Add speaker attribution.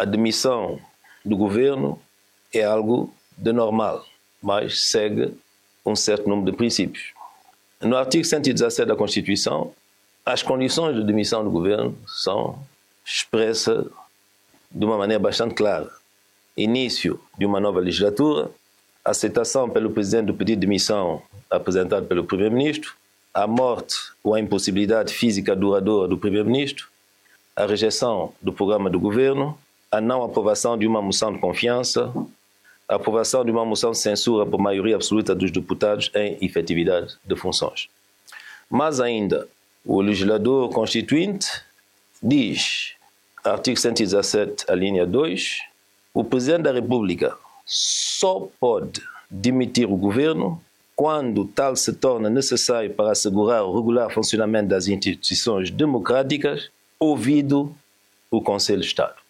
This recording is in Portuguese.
Speaker 1: a demissão do governo é algo de normal, mas segue um certo número de princípios. No artigo 117 da Constituição, as condições de demissão do governo são expressas de uma maneira bastante clara. Início de uma nova legislatura, aceitação pelo Presidente do pedido de demissão apresentado pelo Primeiro-Ministro, a morte ou a impossibilidade física duradoura do Primeiro-Ministro, a rejeição do programa do governo, a não aprovação de uma moção de confiança, a aprovação de uma moção de censura por maioria absoluta dos deputados em efetividade de funções. Mas ainda, o legislador constituinte diz, artigo 117, a linha 2, o Presidente da República só pode demitir o governo quando tal se torna necessário para assegurar o regular funcionamento das instituições democráticas, ouvido o Conselho de Estado.